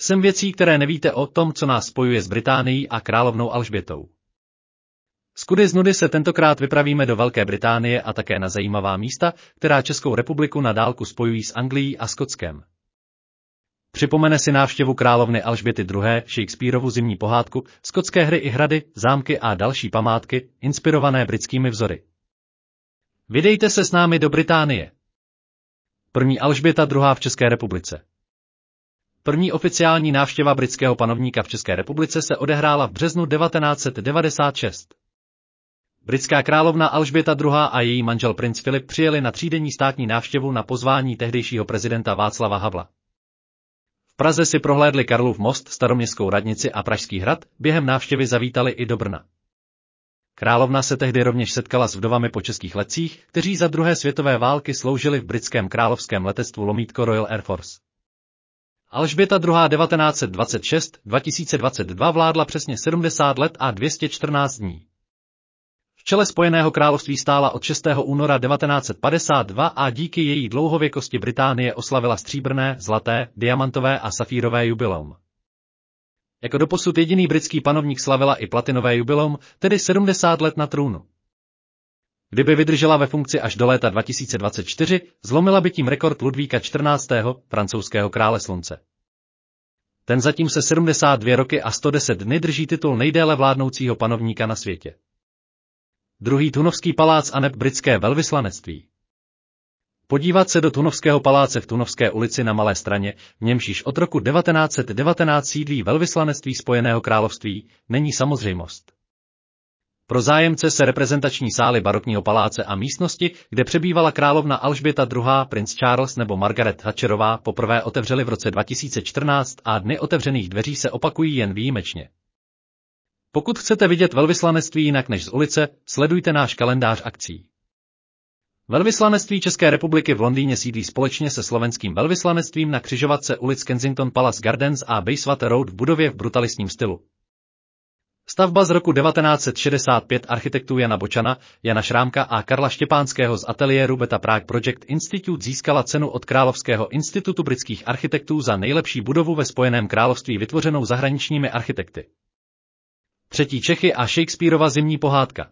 Sem věcí, které nevíte o tom, co nás spojuje s Británií a královnou Alžbětou. Z kudy z nudy se tentokrát vypravíme do Velké Británie a také na zajímavá místa, která Českou republiku na dálku spojují s Anglií a Skotskem. Připomene si návštěvu královny Alžběty II., Shakespearovu zimní pohádku, skotské hry i hrady, zámky a další památky, inspirované britskými vzory. Vydejte se s námi do Británie. První Alžběta II. V České republice. První oficiální návštěva britského panovníka v České republice se odehrála v březnu 1996. Britská královna Alžběta II. A její manžel princ Filip přijeli na třídenní státní návštěvu na pozvání tehdejšího prezidenta Václava Havla. V Praze si prohlédli Karlův most, Staroměstskou radnici a Pražský hrad, během návštěvy zavítali i do Brna. Královna se tehdy rovněž setkala s vdovami po českých letcích, kteří za druhé světové války sloužili v britském královském letectvu lomítko Royal Air Force. Alžběta II. 1926-2022 vládla přesně 70 let a 214 dní. V čele Spojeného království stála od 6. února 1952 a díky její dlouhověkosti Británie oslavila stříbrné, zlaté, diamantové a safírové jubileum. Jako doposud jediný britský panovník slavila i platinové jubileum, tedy 70 let na trůnu. Kdyby vydržela ve funkci až do léta 2024, zlomila by tím rekord Ludvíka XIV., francouzského krále slunce. Ten zatím se 72 roky a 110 dny drží titul nejdéle vládnoucího panovníka na světě. Druhý Tunovský palác aneb britské velvyslanectví. Podívat se do Tunovského paláce v Tunovské ulici na Malé Straně, v němž již od roku 1919 sídlí velvyslanectví Spojeného království, není samozřejmost. Pro zájemce se reprezentační sály barokního paláce a místnosti, kde přebývala královna Alžběta II., princ Charles nebo Margaret Thatcherová, poprvé otevřely v roce 2014 a dny otevřených dveří se opakují jen výjimečně. Pokud chcete vidět velvyslanectví jinak než z ulice, sledujte náš kalendář akcí. Velvyslanectví České republiky v Londýně sídlí společně se slovenským velvyslanectvím na křižovatce ulic Kensington Palace Gardens a Bayswater Road v budově v brutalistním stylu. Stavba z roku 1965 architektů Jana Bočana, Jana Šrámka a Karla Štěpánského z ateliéru Beta Prague Project Institute získala cenu od Královského institutu britských architektů za nejlepší budovu ve Spojeném království vytvořenou zahraničními architekty. Třetí Čechy a Shakespearova zimní pohádka.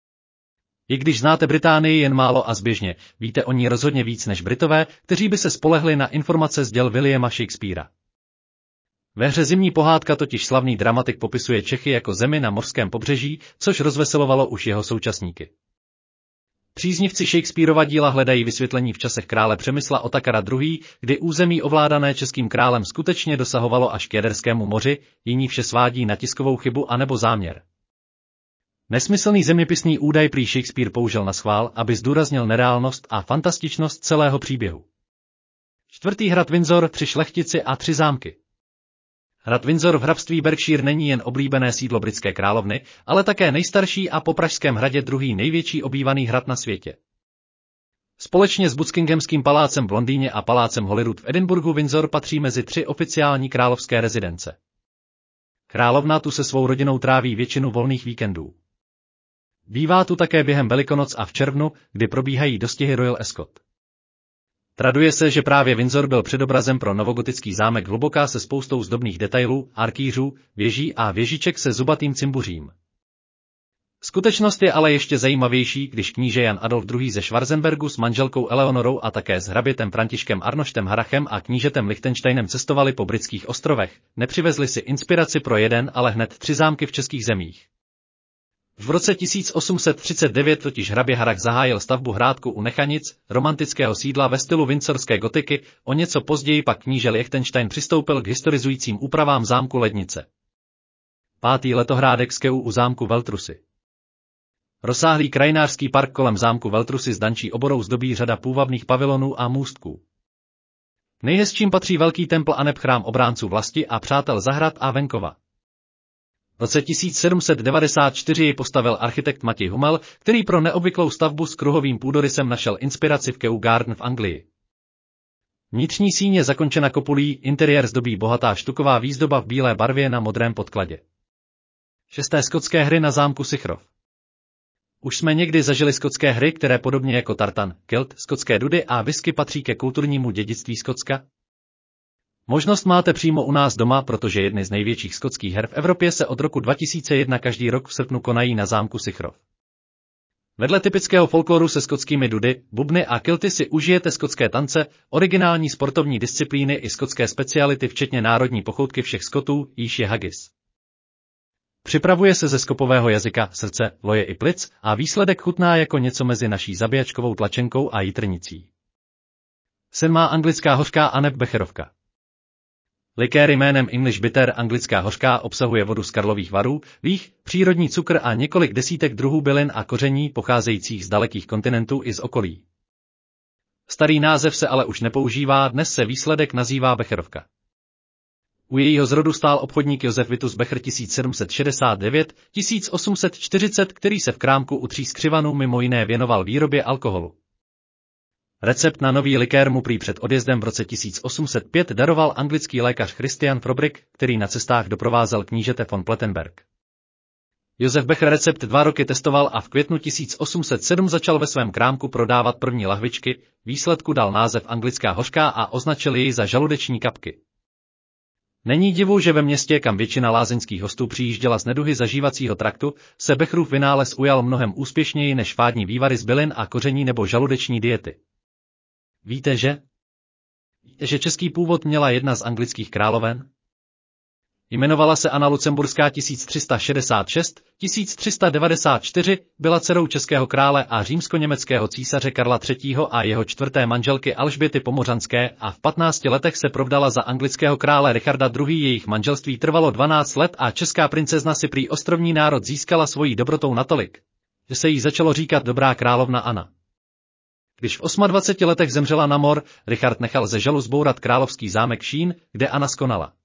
I když znáte Británii jen málo a zběžně, víte o ní rozhodně víc než Britové, kteří by se spolehli na informace z děl Williama Shakespeara. Ve hře Zimní pohádka totiž slavný dramatik popisuje Čechy jako zemi na mořském pobřeží, což rozveselovalo už jeho současníky. Příznivci Shakespearova díla hledají vysvětlení v časech krále Přemysla Otakara II., kdy území ovládané českým králem skutečně dosahovalo až k Jaderskému moři, jiní vše svádí na tiskovou chybu anebo záměr. Nesmyslný zeměpisný údaj prý Shakespeare použil naschvál, aby zdůraznil nereálnost a fantastičnost celého příběhu. Čtvrtý hrad Windsor, 3 šlechtici a 3 zámky. Hrad Windsor v hrabství Berkshire není jen oblíbené sídlo britské královny, ale také nejstarší a po Pražském hradě druhý největší obývaný hrad na světě. Společně s Buckinghamským palácem v Londýně a palácem Holyrood v Edinburghu Windsor patří mezi 3 oficiální královské rezidence. Královna tu se svou rodinou tráví většinu volných víkendů. Bývá tu také během Velikonoc a v červnu, kdy probíhají dostihy Royal Ascot. Traduje se, že právě Windsor byl předobrazem pro novogotický zámek Hluboká se spoustou zdobných detailů, arkýřů, věží a věžiček se zubatým cimbuřím. Skutečnost je ale ještě zajímavější, když kníže Jan Adolf II. Ze Schwarzenbergu s manželkou Eleonorou a také s hrabětem Františkem Arnoštem Harrachem a knížetem Lichtensteinem cestovali po britských ostrovech, nepřivezli si inspiraci pro jeden, ale hned 3 zámky v českých zemích. V roce 1839 totiž hrabě Harrach zahájil stavbu hrádku u Nechanic, romantického sídla ve stylu windsorské gotiky, o něco později pak kníže Lichtenstein přistoupil k historizujícím úpravám zámku Lednice. 5. letohrádek z Keu u zámku Veltrusy. Rozsáhlý krajinářský park kolem zámku Veltrusy s dančí oborou zdobí řada půvabných pavilonů a můstků. Nejhezčím patří velký templ aneb chrám obránců vlasti a přátel zahrad a venkova. V roce 1794 ji postavil architekt Matěj Hummel, který pro neobvyklou stavbu s kruhovým půdorysem našel inspiraci v Kew Garden v Anglii. Vnitřní síň je zakončena kopulí, interiér zdobí bohatá štuková výzdoba v bílé barvě na modrém podkladě. 6. skotské hry na zámku Sichrov. Už jsme někdy zažili skotské hry, které podobně jako tartan, kilt, skotské dudy a whisky patří ke kulturnímu dědictví Skotska? Možnost máte přímo u nás doma, protože jedny z největších skotských her v Evropě se od roku 2001 každý rok v srpnu konají na zámku Sichrov. Vedle typického folkloru se skotskými dudy, bubny a kilty si užijete skotské tance, originální sportovní disciplíny i skotské speciality včetně národní pochoutky všech Skotů, jíž je haggis. Připravuje se ze skopového jazyka, srdce, loje i plic a výsledek chutná jako něco mezi naší zabíjačkovou tlačenkou a jitrnicí. Sen má anglická hořká aneb becherovka. Likér jménem English Bitter anglická hořká obsahuje vodu z Karlových Varů, víh, přírodní cukr a několik desítek druhů bylin a koření pocházejících z dalekých kontinentů i z okolí. Starý název se ale už nepoužívá, dnes se výsledek nazývá becherovka. U jejího zrodu stál obchodník Josef Vitus Becher 1769-1840, který se v krámku u Tří Skřivanů mimo jiné věnoval výrobě alkoholu. Recept na nový likér mu prý před odjezdem v roce 1805 daroval anglický lékař Christian Frobrik, který na cestách doprovázel knížete von Plettenberg. Josef Becher recept 2 roky testoval a v květnu 1807 začal ve svém krámku prodávat první lahvičky, výsledku dal název anglická hořká a označil jej za žaludeční kapky. Není divu, že ve městě, kam většina lázeňských hostů přijížděla z neduhy zažívacího traktu, se Becherův vynález ujal mnohem úspěšněji než fádní vývary z bylin a koření nebo žaludeční diety. Víte, že český původ měla jedna z anglických královen? Jmenovala se Anna Lucemburská 1366-1394, byla dcerou českého krále a římsko-německého císaře Karla III. A jeho čtvrté manželky Alžběty Pomořanské a v 15 letech se provdala za anglického krále Richarda II. Jejich manželství trvalo 12 let a česká princezna si prý ostrovní národ získala svojí dobrotou natolik, že se jí začalo říkat dobrá královna Anna. Když v 28 letech zemřela na mor, Richard nechal ze žalu zbourat královský zámek Šín, kde Anna skonala.